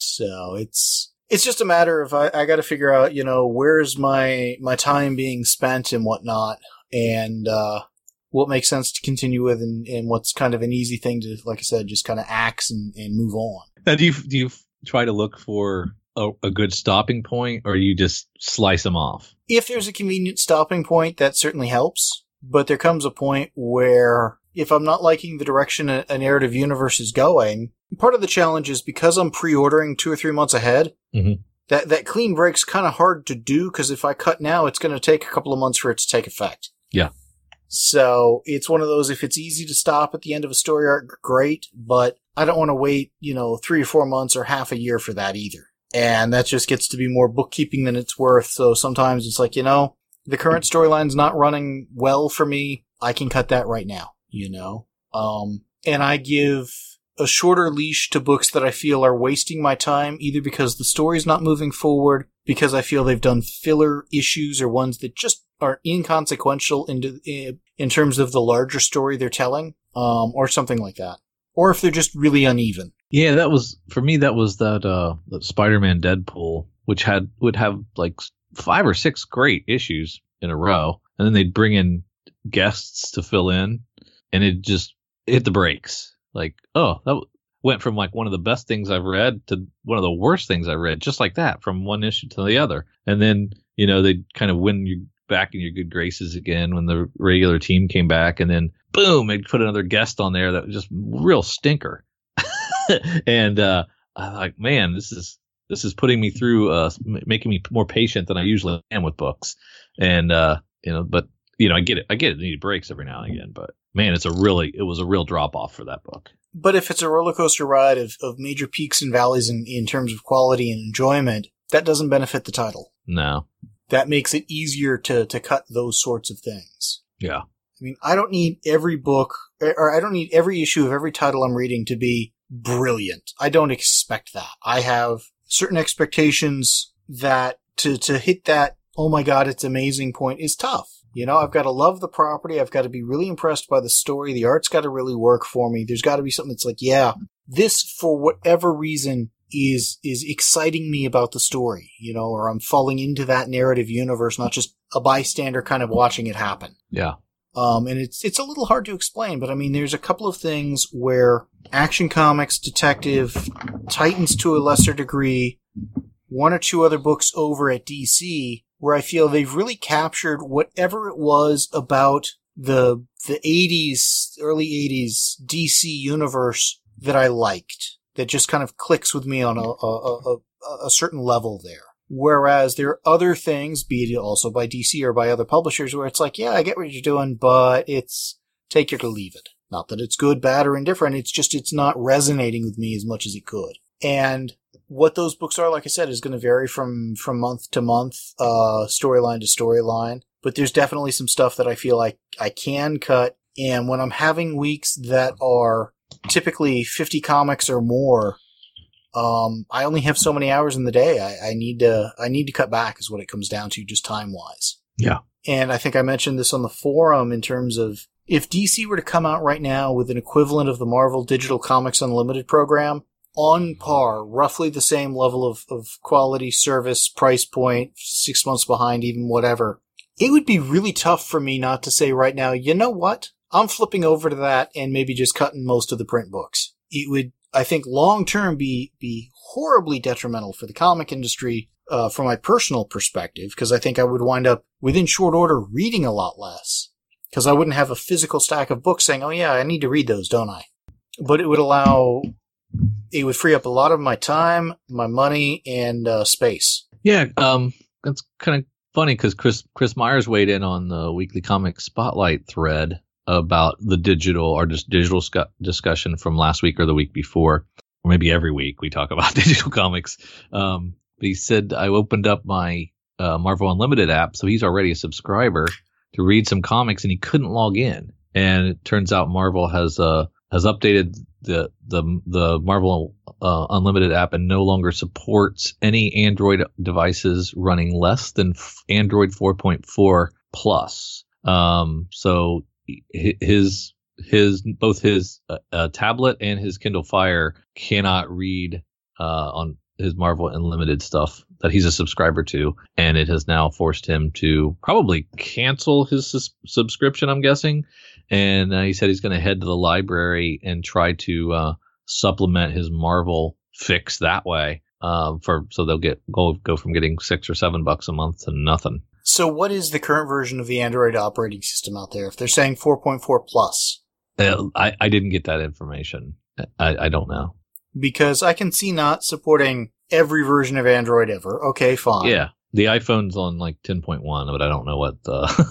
So it's, it's just a matter of, I, I got to figure out, you know, where's my, my time being spent and whatnot. And, uh, what makes sense to continue with, and, and what's kind of an easy thing to, like I said, just kind of axe and, and move on. Now, do you do you try to look for a, a good stopping point, or you just slice them off? If there's a convenient stopping point, that certainly helps. But there comes a point where if I'm not liking the direction a, a narrative universe is going, part of the challenge is because I'm pre-ordering two or three months ahead, mm-hmm. that, that clean break's kind of hard to do, because if I cut now, it's going to take a couple of months for it to take effect. Yeah. So it's one of those, if it's easy to stop at the end of a story arc, great, but I don't want to wait, you know, three or four months or half a year for that either. And that just gets to be more bookkeeping than it's worth. So sometimes it's like, you know, the current storyline's not running well for me. I can cut that right now, you know? Um, and I give a shorter leash to books that I feel are wasting my time, either because the story's not moving forward, because I feel they've done filler issues, or ones that just are inconsequential in, in terms of the larger story they're telling, um, or something like that. Or if they're just really uneven. Yeah, that was, for me, that was that, uh, that Spider-Man Deadpool, which had, would have like five or six great issues in a row. And then they'd bring in guests to fill in, and it just hit the brakes. Like, oh, that w- went from like one of the best things I've read to one of the worst things I read, just like that, from one issue to the other. And then, you know, they'd kind of win you back in your good graces again when the regular team came back, and then boom, they'd put another guest on there that was just real stinker. And uh, I'm like, man, this is this is putting me through, uh, making me more patient than I usually am with books. And uh, you know, but you know, I get it, I get it. I need breaks every now and again, but man, it's a really, it was a real drop off for that book. But if it's a roller coaster ride of, of major peaks and valleys in, in terms of quality and enjoyment, that doesn't benefit the title. No. That makes it easier to, to cut those sorts of things. Yeah. I mean, I don't need every book, or I don't need every issue of every title I'm reading to be brilliant. I don't expect that. I have certain expectations that to, to hit that, oh my God, it's amazing point is tough. You know, I've got to love the property. I've got to be really impressed by the story. The art's got to really work for me. There's got to be something that's like, yeah, this, for whatever reason, is is exciting me about the story, you know, or I'm falling into that narrative universe, not just a bystander kind of watching it happen. Yeah. Um, and it's it's a little hard to explain, but I mean, there's a couple of things where Action Comics, Detective, Titans to a lesser degree, one or two other books over at D C where I feel they've really captured whatever it was about the the eighties, early eighties D C universe that I liked, that just kind of clicks with me on a, a, a, a certain level there. Whereas there are other things, be it also by D C or by other publishers, where it's like, yeah, I get what you're doing, but it's take it or leave it. Not that it's good, bad, or indifferent. It's just it's not resonating with me as much as it could. And what those books are, like I said, is going to vary from, from month to month, uh, storyline to storyline. But there's definitely some stuff that I feel like I can cut. And when I'm having weeks that are typically fifty comics or more, um, I only have so many hours in the day. I, I need to, I need to cut back is what it comes down to, just time-wise. Yeah. And I think I mentioned this on the forum in terms of if D C were to come out right now with an equivalent of the Marvel Digital Comics Unlimited program, on par, roughly the same level of, of quality, service, price point, six months behind, even whatever, it would be really tough for me not to say right now, you know what? I'm flipping over to that and maybe just cutting most of the print books. It would, I think, long term be, be horribly detrimental for the comic industry, uh, from my personal perspective, because I think I would wind up within short order reading a lot less. Because I wouldn't have a physical stack of books saying, oh yeah, I need to read those, don't I? But it would allow, it would free up a lot of my time, my money, and uh, space. Yeah, um, that's kind of funny because Chris Chris Myers weighed in on the Weekly Comic Spotlight thread about the digital or just digital scu- discussion from last week or the week before, or maybe every week we talk about digital comics. Um, but he said I opened up my uh, Marvel Unlimited app, so he's already a subscriber, to read some comics, and he couldn't log in. And it turns out Marvel has uh has updated the the the Marvel uh, Unlimited app and no longer supports any Android devices running less than f- Android four point four plus. Um, so his his both his uh, uh, tablet and his Kindle Fire cannot read uh, on his Marvel Unlimited stuff that he's a subscriber to, and it has now forced him to probably cancel his sus- subscription, I'm guessing. And uh, he said he's going to head to the library and try to uh, supplement his Marvel fix that way, um, for so they'll get go go from getting six or seven bucks a month to nothing. So, what is the current version of the Android operating system out there? If they're saying four point four plus, uh, I I didn't get that information. I I don't know. Because I can see not supporting every version of Android ever. Okay, fine. Yeah, the iPhone's on like ten point one, but I don't know what, uh,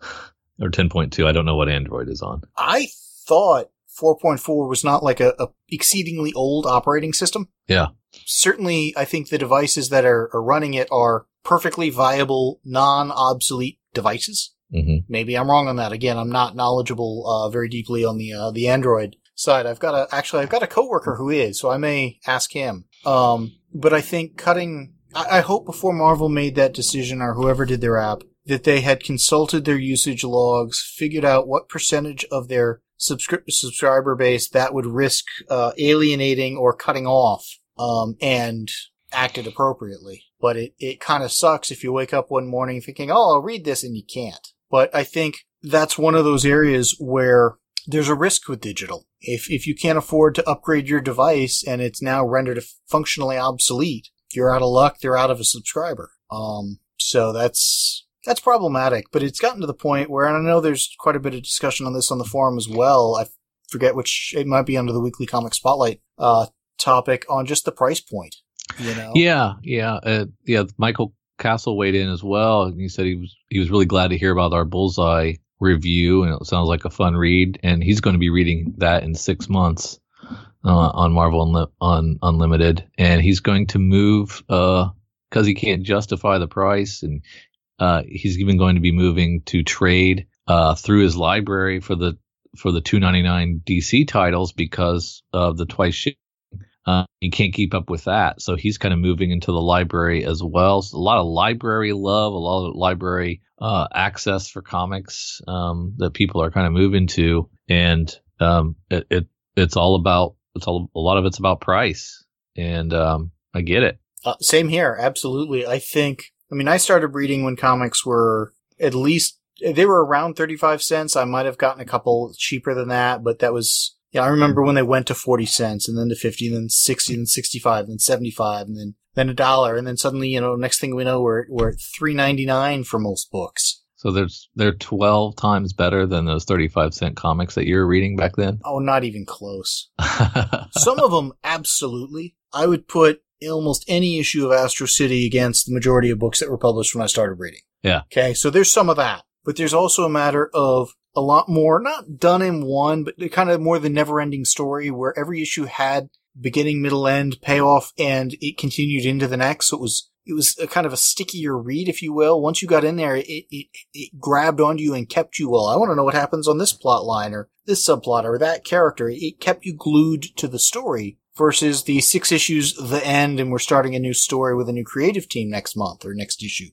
or ten point two. I don't know what Android is on. I thought four point four was not like a, a exceedingly old operating system. Yeah. Certainly, I think the devices that are, are running it are perfectly viable, non-obsolete devices. Mm-hmm. Maybe I'm wrong on that. Again, I'm not knowledgeable uh, very deeply on the uh, the Android side. I've got a actually I've got a coworker who is, so I may ask him. Um, but I think cutting. I, I hope before Marvel made that decision, or whoever did their app, that they had consulted their usage logs, figured out what percentage of their subscri- subscriber base that would risk uh, alienating or cutting off, um, and acted appropriately. But it it kind of sucks if you wake up one morning thinking, "Oh, I'll read this," and you can't. But I think that's one of those areas where there's a risk with digital. If if you can't afford to upgrade your device and it's now rendered functionally obsolete, you're out of luck. They're out of a subscriber. Um, so that's that's problematic. But it's gotten to the point where, and I know there's quite a bit of discussion on this on the forum as well. I forget which, it might be under the Weekly Comic Spotlight uh, topic on just the price point. You know? Yeah, yeah, uh, yeah. Michael Castle weighed in as well, and he said he was he was really glad to hear about our Bullseye review, and it sounds like a fun read. And he's going to be reading that in six months uh, on Marvel Unli- on Unlimited, and he's going to move because uh, he can't justify the price, and uh, he's even going to be moving to trade uh, through his library for the for the two ninety-nine D C titles because of the twice shipping. Uh, he can't keep up with that, so he's kind of moving into the library as well. So a lot of library love, a lot of library uh, access for comics um, that people are kind of moving to, and um, it, it it's all about it's all a lot of it's about price, and um, I get it. Uh, same here, absolutely. I think. I mean, I started reading when comics were at least they were around thirty-five cents. I might have gotten a couple cheaper than that, but that was Yeah, I remember when they went to forty cents, and then to fifty, and then sixty, and then sixty-five, and then seventy-five, and then then a dollar, and then suddenly, you know, next thing we know, we're we're at three ninety-nine for most books. So there's they're twelve times better than those thirty-five cent comics that you were reading back then? Oh, not even close. Some of them, absolutely. I would put almost any issue of Astro City against the majority of books that were published when I started reading. Yeah. Okay, so there's some of that. But there's also a matter of a lot more, not done in one, but kind of more the never-ending story where every issue had beginning, middle, end, payoff, and it continued into the next. So it was It was a kind of a stickier read, if you will. Once you got in there, it, it, it grabbed onto you and kept you, well, I want to know what happens on this plot line or this subplot or that character. It kept you glued to the story versus the six issues, the end, and we're starting a new story with a new creative team next month or next issue.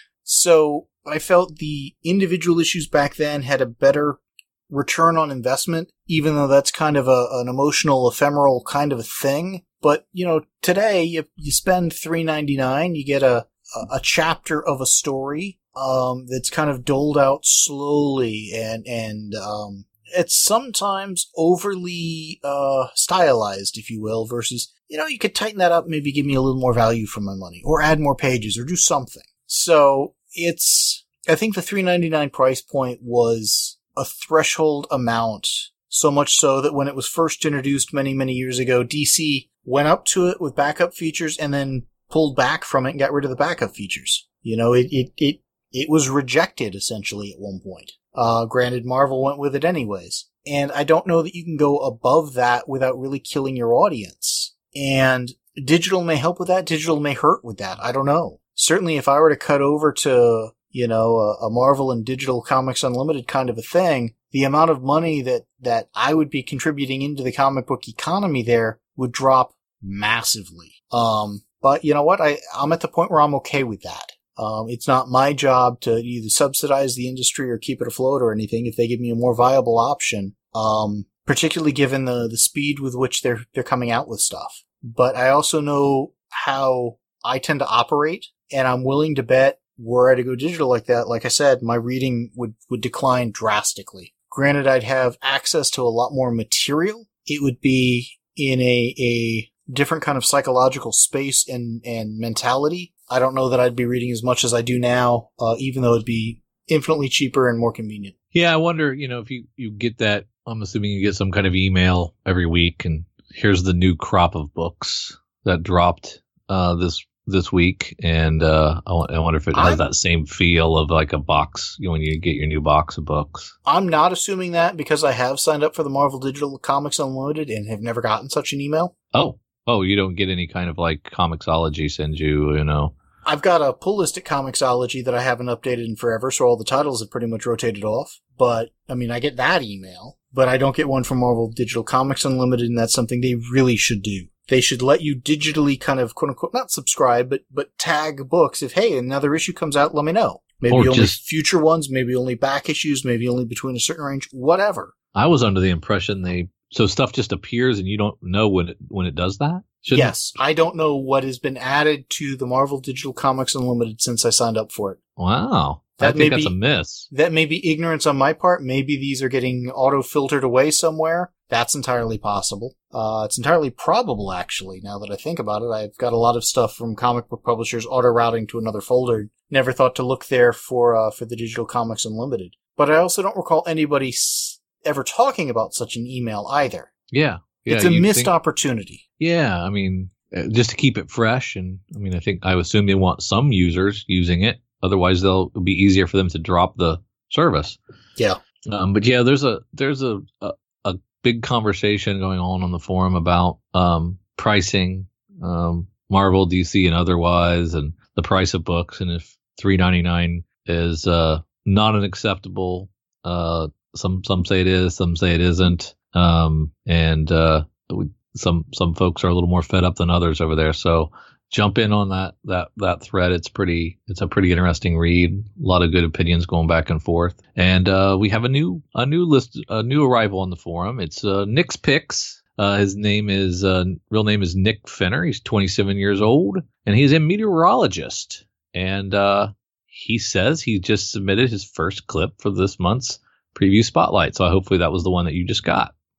So I felt the individual issues back then had a better return on investment, even though that's kind of a, an emotional, ephemeral kind of a thing. But, you know, today you, you spend three ninety-nine, you get a, a, a chapter of a story, um, that's kind of doled out slowly and, and, um, it's sometimes overly, uh, stylized, if you will, versus, you know, you could tighten that up, maybe give me a little more value for my money or add more pages or do something. So it's, I think the three ninety-nine price point was a threshold amount. So much so that when it was first introduced many, many years ago, D C went up to it with backup features and then pulled back from it and got rid of the backup features. You know, it, it, it, it was rejected essentially at one point. Uh, granted, Marvel went with it anyways. And I don't know that you can go above that without really killing your audience. And digital may help with that. Digital may hurt with that. I don't know. Certainly if I were to cut over to, you know, a, a Marvel and Digital Comics Unlimited kind of a thing, the amount of money that, that I would be contributing into the comic book economy there would drop massively. Um, but you know what? I, I'm at the point where I'm okay with that. Um, it's not my job to either subsidize the industry or keep it afloat or anything. If they give me a more viable option, um, particularly given the, the speed with which they're, they're coming out with stuff. But I also know how I tend to operate, and I'm willing to bet were I to go digital like that, like I said, my reading would, would decline drastically. Granted, I'd have access to a lot more material. It would be in a, a different kind of psychological space and, and mentality. I don't know that I'd be reading as much as I do now, uh, even though it'd be infinitely cheaper and more convenient. Yeah, I wonder, you know, if you, you get that, I'm assuming you get some kind of email every week, and here's the new crop of books that dropped uh, this this week, and uh, I, I wonder if it has I'm, that same feel of like a box, you know, when you get your new box of books. I'm not assuming that because I have signed up for the Marvel Digital Comics Unlimited and have never gotten such an email. Oh, oh, you don't get any kind of like Comixology send you, you know. I've got a pull list at Comixology that I haven't updated in forever, so all the titles have pretty much rotated off. But, I mean, I get that email, but I don't get one from Marvel Digital Comics Unlimited, and that's something they really should do. They should let you digitally kind of, quote unquote, not subscribe, but, but tag books. If, hey, another issue comes out, let me know. Maybe or only just, future ones, maybe only back issues, maybe only between a certain range, whatever. I was under the impression they, so stuff just appears and you don't know when it, when it does that? Shouldn't yes. It? I don't know what has been added to the Marvel Digital Comics Unlimited since I signed up for it. Wow. That I think that's be, a miss. That may be ignorance on my part. Maybe these are getting auto-filtered away somewhere. That's entirely possible. Uh, it's entirely probable, actually, now that I think about it. I've got a lot of stuff from comic book publishers auto-routing to another folder. Never thought to look there for uh, for the Digital Comics Unlimited. But I also don't recall anybody s- ever talking about such an email either. Yeah. yeah it's a missed think, opportunity. Yeah, I mean, just to keep it fresh. And I mean, I think, I assume they want some users using it. Otherwise, they'll it'll be easier for them to drop the service. Yeah. Um, but yeah, there's a there's a, a a big conversation going on on the forum about um, pricing, um, Marvel, D C, and otherwise, and the price of books, and if three ninety-nine is uh, not an acceptable. Uh, some some say it is, some say it isn't, um, and uh, we, some some folks are a little more fed up than others over there. So jump in on that that that thread. It's pretty it's a pretty interesting read. A lot of good opinions going back and forth. And uh, we have a new a new list a new arrival on the forum. It's uh, Nick's Picks. Uh, his name is uh, real name is Nick Fenner. He's twenty-seven years old, and he's a meteorologist. And uh, he says he just submitted his first clip for this month's preview spotlight. So hopefully that was the one that you just got. Yeah.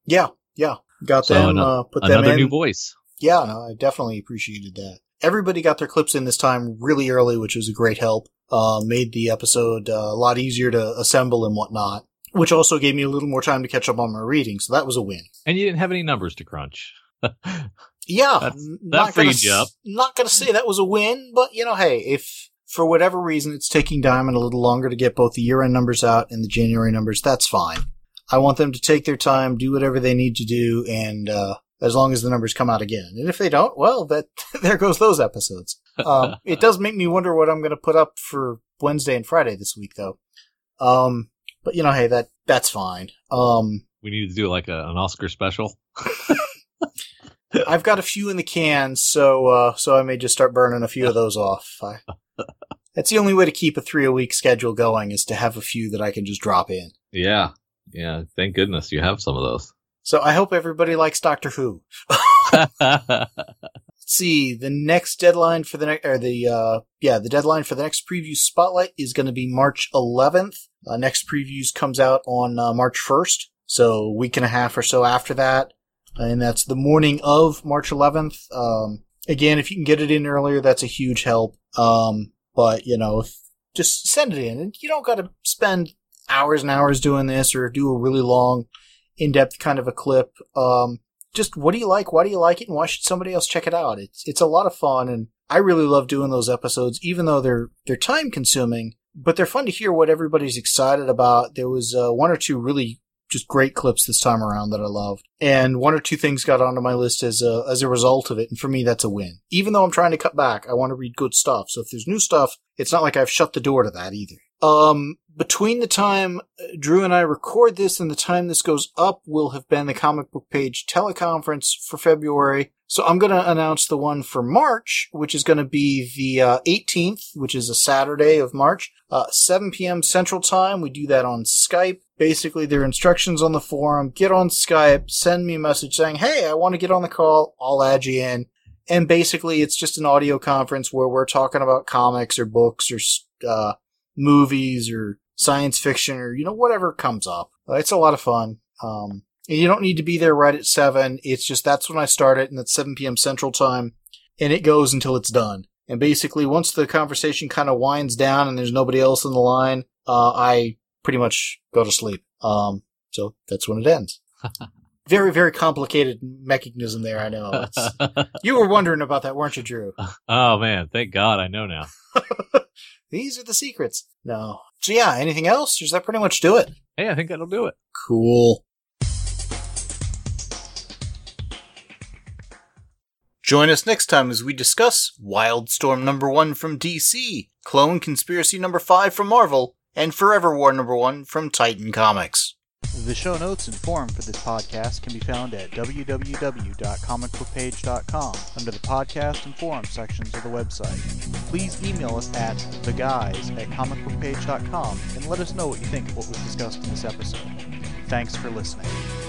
Yeah, got So them, ano- uh, put them another in. new voice. Yeah, no, I definitely appreciated that. Everybody got their clips in this time really early, which was a great help. Uh, made the episode uh, a lot easier to assemble and whatnot, which also gave me a little more time to catch up on my reading, so that was a win. And you didn't have any numbers to crunch. Yeah, That's- n- that not gonna freed you up. s- Not gonna say that was a win, but you know, hey, if for whatever reason it's taking Diamond a little longer to get both the year-end numbers out and the January numbers, that's fine. I want them to take their time, do whatever they need to do, and uh, as long as the numbers come out again. And if they don't, well, that there goes those episodes. Um, it does make me wonder what I'm going to put up for Wednesday and Friday this week, though. Um, but you know, hey, that that's fine. Um, We need to do like a, an Oscar special. I've got a few in the can, so uh, so I may just start burning a few of those off. I, that's the only way to keep a three-a-week schedule going, is to have a few that I can just drop in. Yeah. Yeah. Thank goodness you have some of those. So I hope everybody likes Doctor Who. Let's see, the next deadline for the next, or the, uh, yeah, the deadline for the next preview spotlight is going to be March eleventh. Uh, next previews comes out on uh, March first, so a week and a half or so after that. And that's the morning of March eleventh. Um, again, if you can get it in earlier, that's a huge help. Um, but, you know, if, just send it in. And you don't got to spend hours and hours doing this or do a really long, in-depth kind of a clip. Um, just what do you like? Why do you like it? And why should somebody else check it out? It's it's a lot of fun, and I really love doing those episodes, even though they're they're time consuming. But they're fun to hear what everybody's excited about. There was uh, one or two really just great clips this time around that I loved, and one or two things got onto my list as a as a result of it. And for me, that's a win. Even though I'm trying to cut back, I want to read good stuff. So if there's new stuff, it's not like I've shut the door to that either. Um, between the time Drew and I record this and the time this goes up will have been the Comic Book Page teleconference for February. So I'm going to announce the one for March, which is going to be the uh, eighteenth, which is a Saturday of March, uh, seven p.m. Central Time. We do that on Skype. Basically, there are instructions on the forum. Get on Skype, send me a message saying, hey, I want to get on the call. I'll add you in. And basically, it's just an audio conference where we're talking about comics or books or uh movies or science fiction or, you know, whatever comes up. Uh, it's a lot of fun. Um, and you don't need to be there right at seven. It's just, that's when I start it, and that's seven p.m. Central Time, and it goes until it's done. And basically, once the conversation kind of winds down and there's nobody else on the line, uh, I pretty much go to sleep. Um, so that's when it ends. Very, very complicated mechanism there, I know. It's, you were wondering about that, weren't you, Drew? Oh man, thank God I know now. These are the secrets. No. So yeah, anything else? Or does that pretty much do it? Hey, I think that'll do it. Cool. Join us next time as we discuss Wildstorm number one from D C, Clone Conspiracy number five from Marvel, and Forever War number one from Titan Comics. The show notes and forum for this podcast can be found at w w w dot comic book page dot com under the podcast and forum sections of the website. Please email us at theguys at comic book page dot com and let us know what you think of what was discussed in this episode. Thanks for listening.